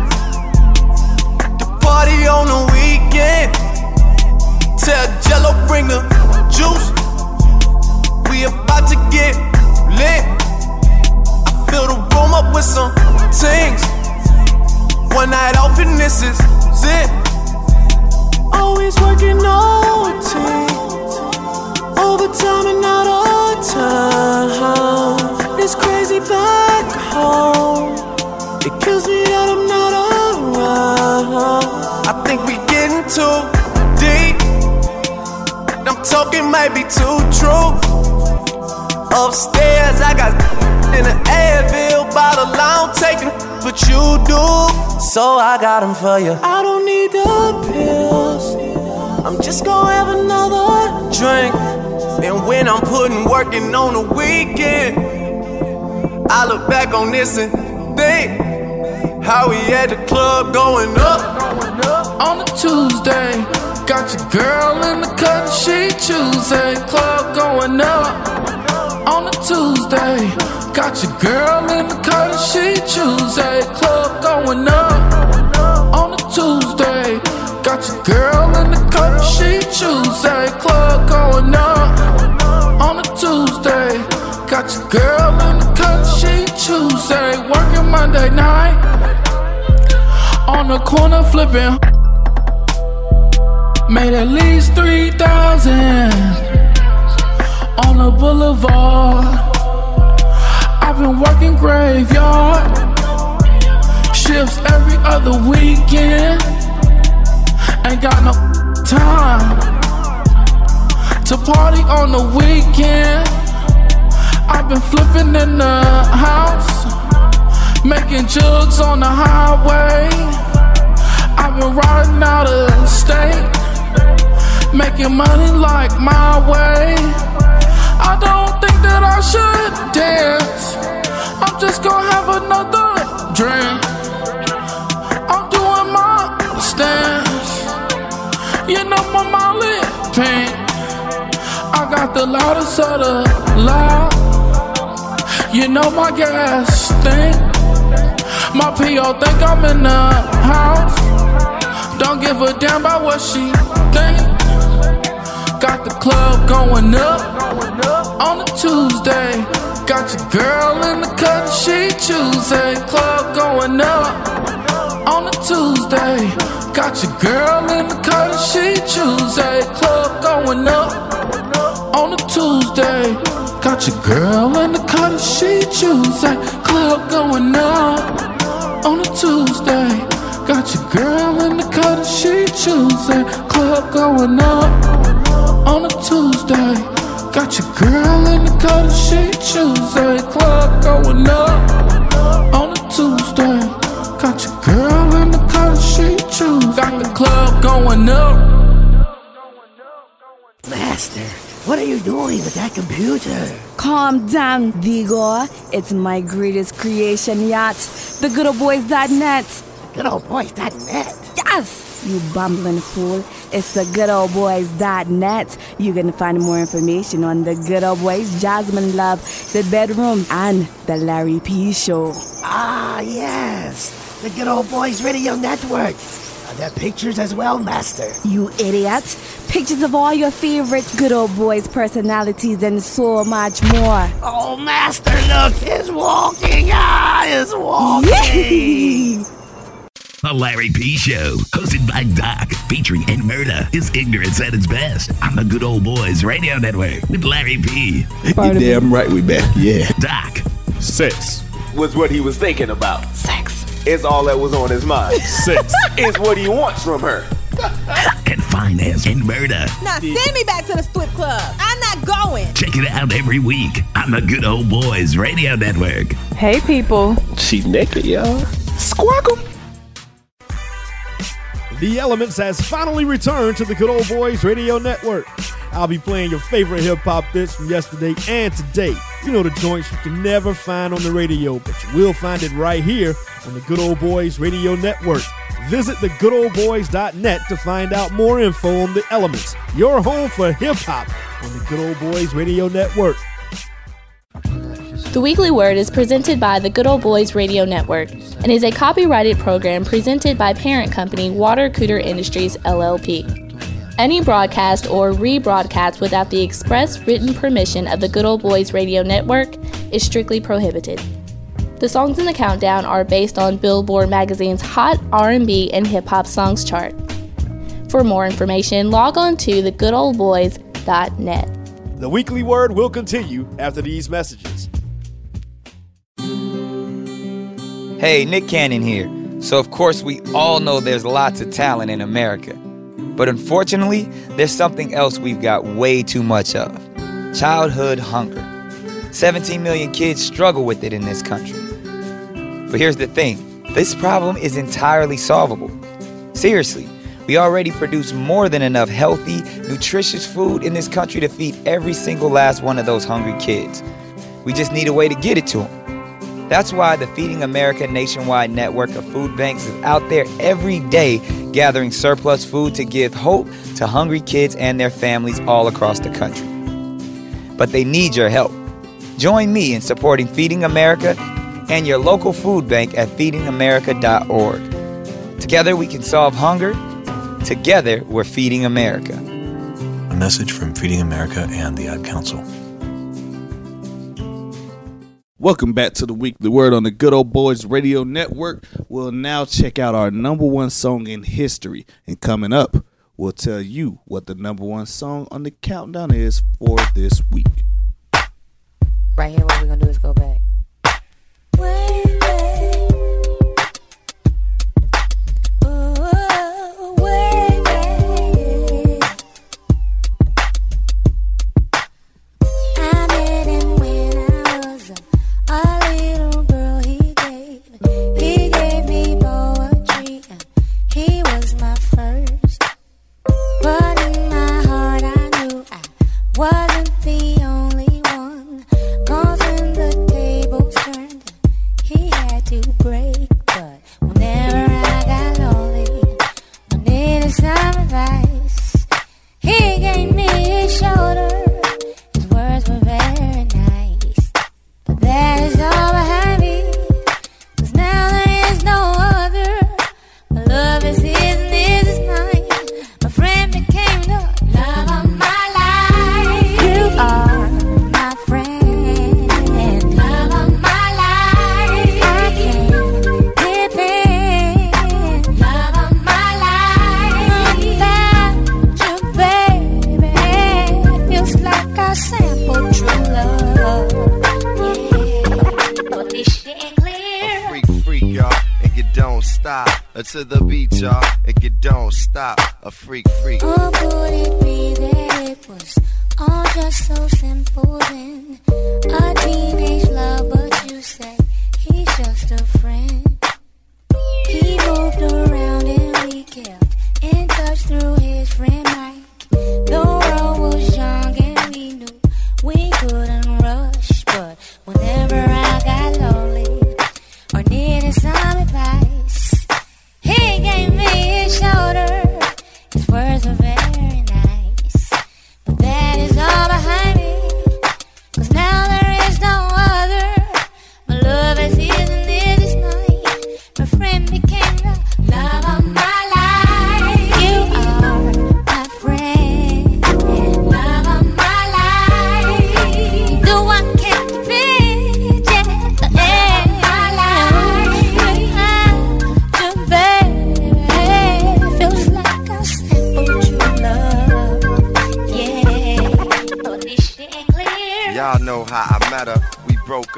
The party on the weekend. Tell Jello bring the juice. We about to get lit. I fill the room up with some things. One night off and this is it. Always working OT, overtime and out of time. It's crazy back home. It kills me that I'm not around. I think we getting too deep. I'm talking might be too true. Upstairs I got in an Advil bottle. I don't take it, but you do. So I got them for you. I don't need the pills. I'm just gonna have another drink. And when I'm putting working on the weekend, I look back on this and think how we at the club going up on a Tuesday. Got your girl in the cut, she Tuesday. Club going up on a Tuesday. Got your girl in the cut, she Tuesday. Club going up on a Tuesday. Got your girl in the cut, she Tuesday. Club going up on a Tuesday. Got your girl in the cut, she Tuesday. Working Monday night on the corner flipping. Made at least 3,000 on the boulevard. I've been working graveyard shifts every other weekend. Ain't got no time to party on the weekend. I've been flipping in the house, making jugs on the highway. I've been riding out of state, making money like my way. I don't think that I should dance. I'm just gonna have another drink. I'm doing my stance. You know my Molly pink. I got the loudest of the loud. You know my gas stink. My P.O. think I'm in the house. Don't give a damn about what she think. Got the club going up on a Tuesday. Got your girl in the cut, she Tuesday. Club going up on a Tuesday. Got your girl in the cut, she Tuesday. Club going up on a Tuesday. Got your girl in the cut, she Tuesday. Club going up on a Tuesday. Got your girl in the cut, she Tuesday. Club going up on a Tuesday. Got your girl in the cut, she Tuesday. Club going up on a Tuesday. Got your girl in the cut, she Tuesday. Got the club going up. Master, what are you doing with that computer? Calm down, Vigor. It's my greatest creation yet. TheGoodOldBoys.net. GoodOldBoys.net? Yes! You bumbling fool. It's TheGoodOldBoys.net. You can find more information on The Good Old Boys, Jasmine Love, The Bedroom, and The Larry P. Show. Ah, yes. The Good Old Boys Radio Network. Are there pictures as well, Master? You idiot. Pictures of all your favorite good old boys' personalities and so much more. Oh, Master, look, he's walking. He's walking. The Larry P. Show, hosted by Doc, featuring Ed Murda, is ignorance at its best on the Good Old Boys Radio Network with Larry P. You damn right we back, yeah. Doc. Sex was what he was thinking about. Sex is all that was on his mind. Sex is what he wants from her. And find as Ed Murda. Now send me back to the strip club. I'm not going. Check it out every week on the Good Old Boys Radio Network. Hey, people. She's naked, y'all. Squawk 'em. The Elements has finally returned to the Good Old Boys Radio Network. I'll be playing your favorite hip-hop bits from yesterday and today. You know the joints you can never find on the radio, but you will find it right here on the Good Old Boys Radio Network. Visit thegoodoldboys.net to find out more info on the Elements, your home for hip-hop on the Good Old Boys Radio Network. The Weekly Word is presented by the Good Old Boys Radio Network and is a copyrighted program presented by parent company Water Cooter Industries, LLP. Any broadcast or rebroadcast without the express written permission of the Good Old Boys Radio Network is strictly prohibited. The songs in the countdown are based on Billboard magazine's Hot R&B and Hip Hop Songs chart. For more information, log on to thegoodoldboys.net. The Weekly Word will continue after these messages. Hey, Nick Cannon here. So of course we all know there's lots of talent in America. But unfortunately, there's something else we've got way too much of. Childhood hunger. 17 million kids struggle with it in this country. But here's the thing. This problem is entirely solvable. Seriously, we already produce more than enough healthy, nutritious food in this country to feed every single last one of those hungry kids. We just need a way to get it to them. That's why the Feeding America nationwide network of food banks is out there every day gathering surplus food to give hope to hungry kids and their families all across the country. But they need your help. Join me in supporting Feeding America and your local food bank at feedingamerica.org. Together we can solve hunger. Together we're Feeding America. A message from Feeding America and the Ad Council. Welcome back to the Weekly Word on the Good Old Boys Radio Network. We'll now check out our number one song in history. And coming up, we'll tell you what the number one song on the countdown is for this week. Right here, what we're going to do is go back. Wasn't the only one, 'cause when the tables turned, he had to break. But whenever I got lonely, I needed some advice. He gave me his shoulder, his words were very nice. But that is all behind me, 'cause now there is no other. My love is his and his is mine. My friend became the love of my life. You are my friend, love of my life. I can't depend, love of my life. Without you, baby, it feels like I sampled true love. Yeah, but this shit clear. Freak, y'all, and you don't stop. To the beat, y'all, and you don't stop. A freak. Oh, could it be that it was all just so simple then? A teenage love, but you say he's just a friend. He moved around and we kept in touch through his friend Mike. The world was young and we knew we couldn't rush. But whenever I got lonely or needed some advice, he gave me his shoulder, his words were very nice. But that is all behind me, 'cause now there is no other.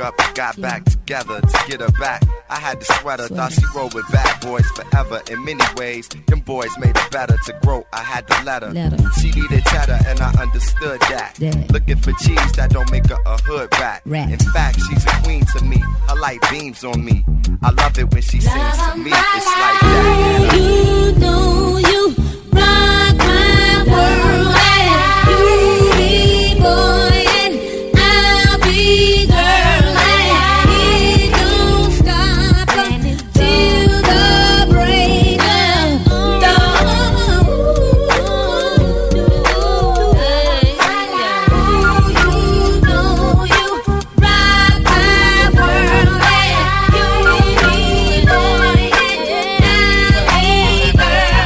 up, got back together to get her back. I had the sweater, thought she rolled with bad boys forever. In many ways, them boys made her better. To grow, I had to let her. She needed cheddar, and I understood that. Looking for cheese that don't make her a hood rat. In fact, she's a queen to me. Her light beams on me. I love it when she sings to me. It's like that. You know you rock my world, and you be boy and I'll be girl, and it don't stop till the break of dawn. You know you rock my world, and you be boy and I'll be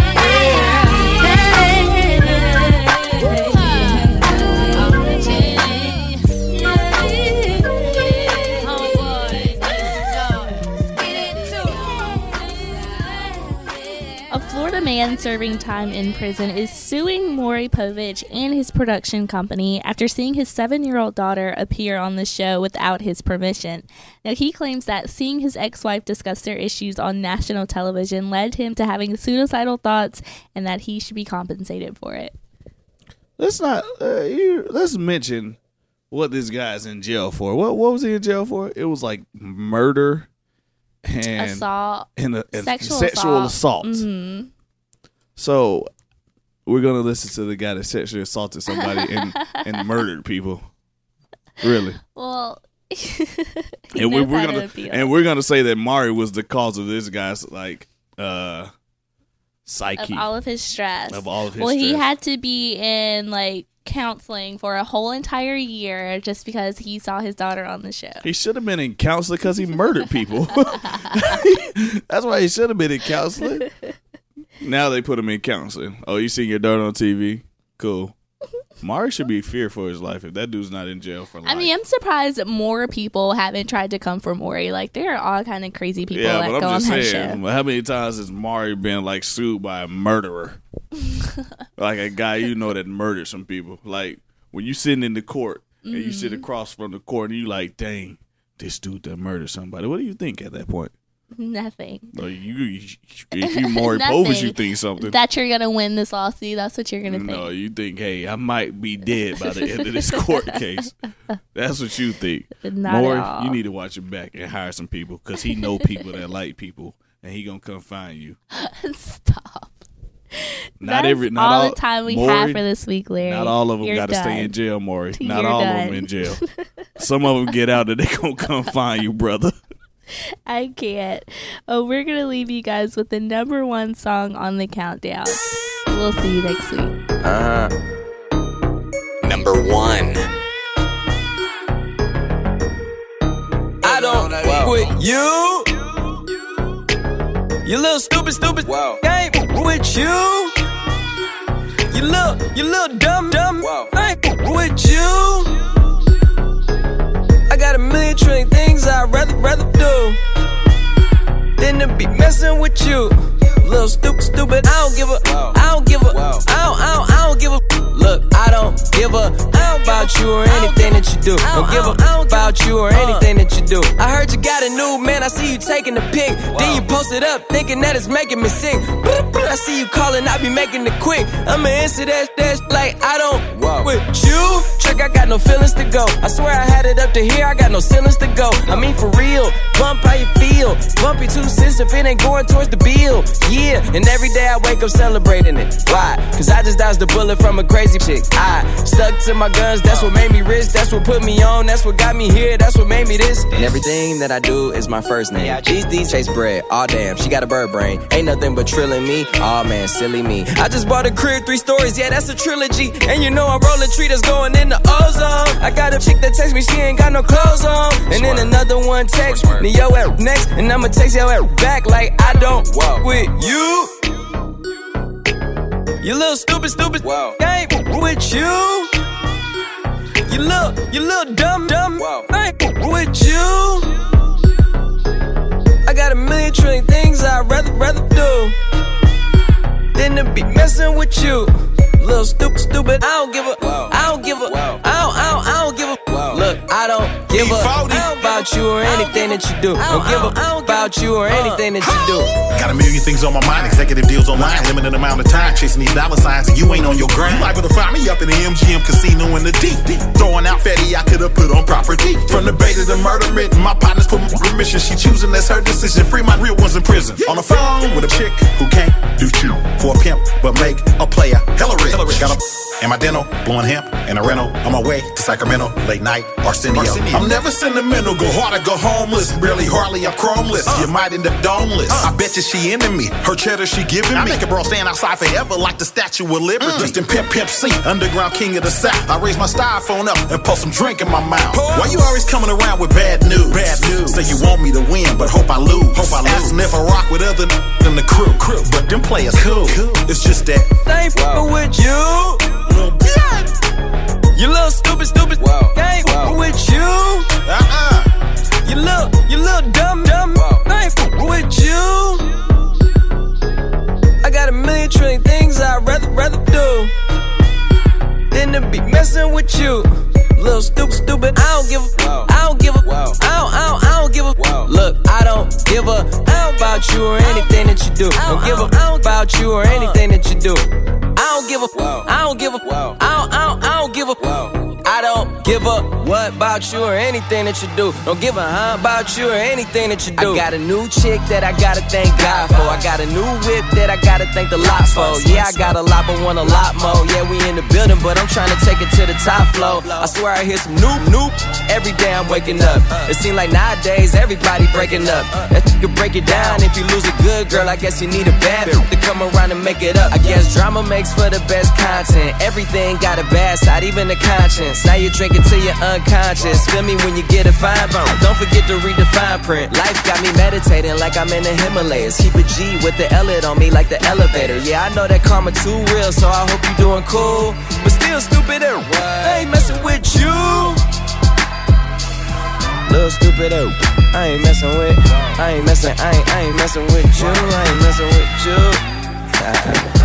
A Florida man serving time in prison is suing Maury Povich and his production company after seeing his 7-year-old daughter appear on the show without his permission. Now, he claims that seeing his ex-wife discuss their issues on national television led him to having suicidal thoughts and that he should be compensated for it. Let's not. Let's mention what this guy's in jail for. What was he in jail for? It was like murder and assault, and sexual assault. Mm-hmm. So we're gonna listen to the guy that sexually assaulted somebody and murdered people. Really? Well, and we're gonna say that Maury was the cause of this guy's psyche, of all of his stress. Well, he had to be in counseling for a whole entire year just because he saw his daughter on the show. He should have been in counseling because he murdered people. That's why he should have been in counseling. Now they put him in counseling. Oh, you seen your daughter on TV? Cool. Maury should be feared for his life if that dude's not in jail for life. I mean, I'm surprised that more people haven't tried to come for Maury. There are all kind of crazy people that go on that show. How many times has Maury been sued by a murderer? Like a guy that murdered some people. Like when you sitting in the court and you sit across from the court and you like, dang, this dude that murdered somebody. What do you think at that point? Nothing. If you Maury Povich, you think something. That you're going to win this lawsuit. That's what you're going to think. No, you think, hey, I might be dead by the end of this court case. That's what you think. Not Maury, at all. you need to watch your back and hire some people because he know people that like people and he going to come find you. Stop. Not all the time we have for this week, Larry. Not all of them got to stay in jail, Maury. Not all of them in jail. Some of them get out and they going to come find you, brother. I can't. Oh, we're going to leave you guys with the number 1 song on the countdown. We'll see you next week. Number 1. I don't with you. You little stupid game with you. You little dumb ain't with you. I got a million trillion things I'd rather do than to be messing with you. Little stupid. I don't give a. Look, I don't give a about you or anything that you do. Don't give a about you or anything that you do. I heard you got a new man. I see you taking the pic. Then you post it up, thinking that it's making me sick. I see you calling, I be making it quick. I'ma answer that like I don't with you. Trick, I got no feelings to go. I swear I had it up to here. I got no ceilings to go. I mean for real. Bump how you feel. Bump your 2 cents if it ain't going towards the bill. Yeah, and every day I wake up celebrating it. Why? Cause I just dodged the bullet from a crazy chick. I stuck to my guns, that's what made me rich. That's what put me on, that's what got me here. That's what made me this. And everything that I do is my first name. These chase bread, aw damn, she got a bird brain. Ain't nothing but trilling me, aw man, silly me. I just bought a crib, 3 stories, yeah, that's a trilogy. And you know I'm rolling tree that's going in the ozone. I got a chick that text me, she ain't got no clothes on. And then another one text me, yo at next. And I'ma text yo at back like I don't with you. You little stupid game with you. You little dumb ain't with you. I got a million trillion things I'd rather do than to be messing with you. Little stupid. I don't give a. Look, I don't give a about about you or anything that you do. Don't give a about you or anything that you do. Got a million things on my mind, executive deals online, limited amount of time, chasing these dollar signs, and you ain't on your grind. You liable to find me up in the MGM casino in the deep, throwing out fatty I could've put on property. From the bait to the murder written, my partners put my permission. She choosing, that's her decision. Free my real ones in prison. On the phone with a chick who can't do shit for a pimp, but make a player hella rich. Got a in my dental, blowing hemp in a rental. On my way to Sacramento, late night, Arsenio. I'm never sentimental, go hard or go homeless. Barely, hardly, I'm chromeless. You might end up domeless. I bet you she into me. Her cheddar she giving me. I make a bro stand outside forever like the Statue of Liberty. Just in Pimp C, underground king of the South. I raise my styrofoam up and pour some drink in my mouth. Why you always coming around with bad news? Say you want me to win, but hope I lose. Asking if I rock with other than the crew. But them players cool. It's just that they ain't fucking with you. You little stupid. They ain't fucking with you. You little dumb. They ain't fucking with you. I got a million trillion things I'd rather do than to be messing with you. Little stupid. I don't give a. Look, I don't give a about you or anything that you do. Don't give a about you or anything that you do. I don't give a what about you or anything that you do. Don't give a about you or anything that you do. I got a new chick that I gotta thank God for. I got a new whip that I gotta thank the lot for. Yeah, I got a lot but want a lot more. Yeah, we in the building but I'm trying to take it to the top floor. I swear I hear some noop every day I'm waking up. It seems like nowadays everybody breaking up. That you could break it down. If you lose a good girl, I guess you need a bad bitch to come around and make it up. I guess drama makes for the best content. Everything got a bad side, even the conscience. Now you're drinking till you're unconscious. Feel me when you get a fine bone. Don't forget to read the fine print. Life got me meditating like I'm in the Himalayas. Keep a G with the L on me like the elevator. Yeah, I know that karma too real, so I hope you doing cool. But still stupid, I ain't messing with you. Little stupid, I ain't messing with. I ain't messing with you. I ain't messing with you.